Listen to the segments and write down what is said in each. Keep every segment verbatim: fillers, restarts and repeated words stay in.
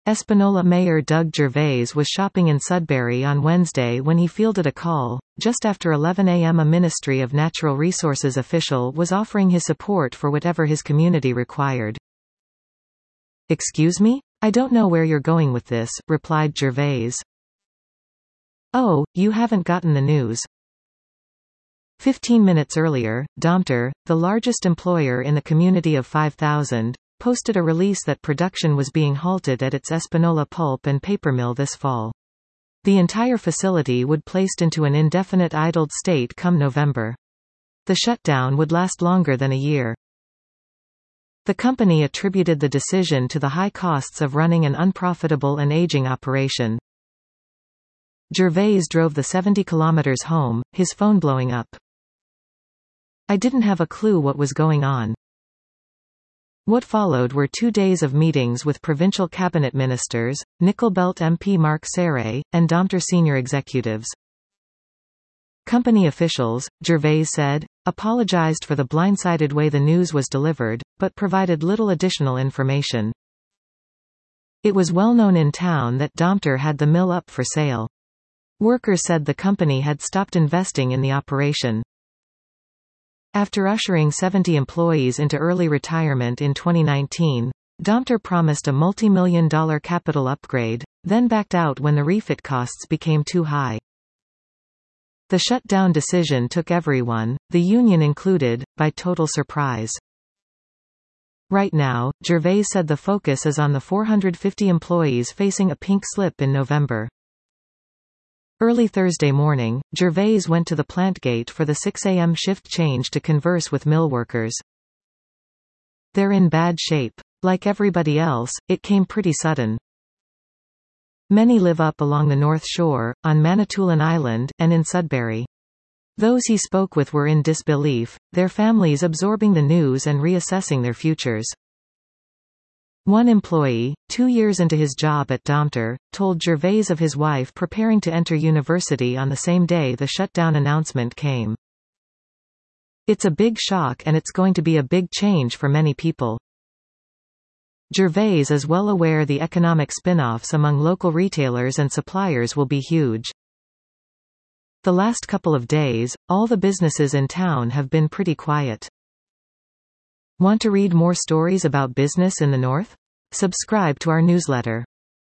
Espanola Mayor Doug Gervais was shopping in Sudbury on Wednesday when he fielded a call. Just after eleven a m a Ministry of Natural Resources official was offering his support for whatever his community required. "Excuse me? I don't know where you're going with this," replied Gervais. "Oh, you haven't gotten the news?" Fifteen minutes earlier, Domtar, the largest employer in the community of five thousand, posted a release that production was being halted at its Espanola pulp and paper mill this fall. The entire facility would be placed into an indefinite idled state come November. The shutdown would last longer than a year. The company attributed the decision to the high costs of running an unprofitable and aging operation. Gervais drove the seventy kilometers home, his phone blowing up. "I didn't have a clue what was going on." What followed were two days of meetings with provincial cabinet ministers, Nickel Belt M P Mark Serre, and Domtar senior executives. Company officials, Gervais said, apologized for the blindsided way the news was delivered, but provided little additional information. It was well known in town that Domtar had the mill up for sale. Workers said the company had stopped investing in the operation. After ushering seventy employees into early retirement in twenty nineteen, Domtar promised a multi-million dollar capital upgrade, then backed out when the refit costs became too high. The shutdown decision took everyone, the union included, by total surprise. Right now, Gervais said the focus is on the four hundred fifty employees facing a pink slip in November. Early Thursday morning, Gervais went to the plant gate for the six a m shift change to converse with mill workers. "They're in bad shape. Like everybody else, it came pretty sudden. Many live up along the North Shore, on Manitoulin Island, and in Sudbury. Those he spoke with were in disbelief, their families absorbing the news and reassessing their futures." One employee, two years into his job at Domtar, told Gervais of his wife preparing to enter university on the same day the shutdown announcement came. "It's a big shock and it's going to be a big change for many people." Gervais is well aware the economic spin-offs among local retailers and suppliers will be huge. The last couple of days, all the businesses in town have been pretty quiet. Want to read more stories about business in the North? Subscribe to our newsletter.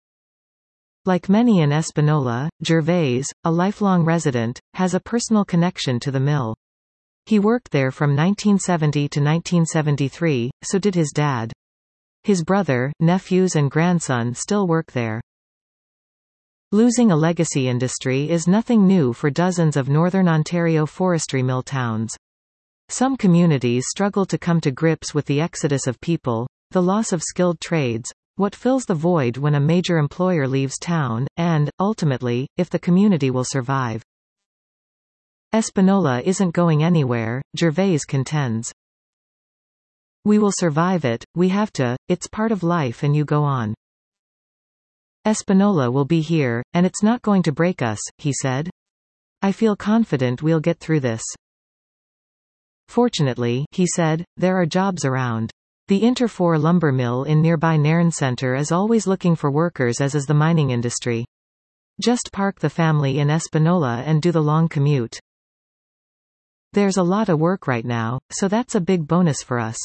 Like many in Espanola, Gervais, a lifelong resident, has a personal connection to the mill. He worked there from nineteen seventy to nineteen seventy-three, so did his dad. His brother, nephews and grandson still work there. Losing a legacy industry is nothing new for dozens of Northern Ontario forestry mill towns. Some communities struggle to come to grips with the exodus of people, the loss of skilled trades, what fills the void when a major employer leaves town, and, ultimately, if the community will survive. Espanola isn't going anywhere, Gervais contends. "We will survive it, we have to, it's part of life and you go on. Espanola will be here, and it's not going to break us," he said. "I feel confident we'll get through this. Fortunately," he said, "there are jobs around. The Interfor lumber mill in nearby Nairn Centre is always looking for workers, as is the mining industry. Just park the family in Espanola and do the long commute. There's a lot of work right now, so that's a big bonus for us."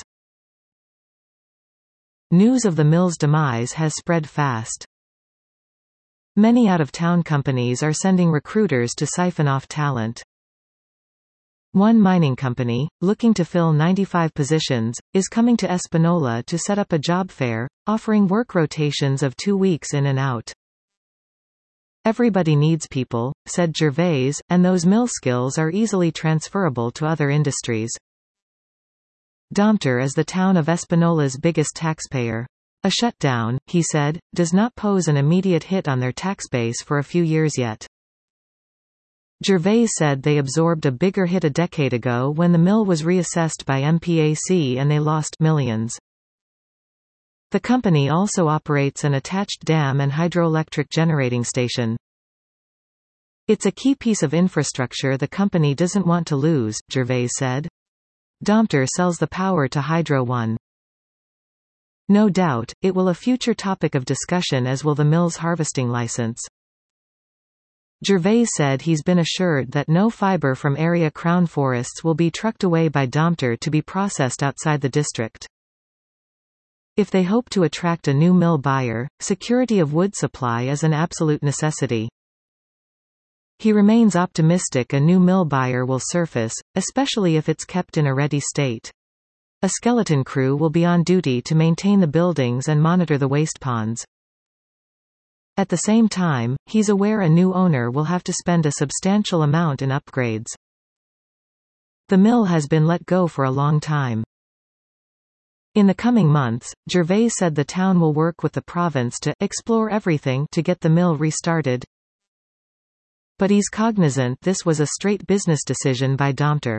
News of the mill's demise has spread fast. Many out-of-town companies are sending recruiters to siphon off talent. One mining company, looking to fill ninety-five positions, is coming to Espanola to set up a job fair, offering work rotations of two weeks in and out. "Everybody needs people," said Gervais, "and those mill skills are easily transferable to other industries." Domtar is the town of Espanola's biggest taxpayer. A shutdown, he said, does not pose an immediate hit on their tax base for a few years yet. Gervais said they absorbed a bigger hit a decade ago when the mill was reassessed by M P A C and they lost millions. The company also operates an attached dam and hydroelectric generating station. "It's a key piece of infrastructure the company doesn't want to lose," Gervais said. Domtar sells the power to Hydro One. No doubt, it will a future topic of discussion, as will the mill's harvesting license. Gervais said he's been assured that no fibre from area crown forests will be trucked away by Domtar to be processed outside the district. If they hope to attract a new mill buyer, security of wood supply is an absolute necessity. He remains optimistic a new mill buyer will surface, especially if it's kept in a ready state. A skeleton crew will be on duty to maintain the buildings and monitor the waste ponds. At the same time, he's aware a new owner will have to spend a substantial amount in upgrades. The mill has been let go for a long time. In the coming months, Gervais said the town will work with the province to explore everything to get the mill restarted. But he's cognizant this was a straight business decision by Domtar.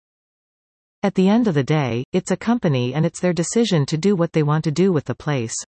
At the end of the day, it's a company and it's their decision to do what they want to do with the place.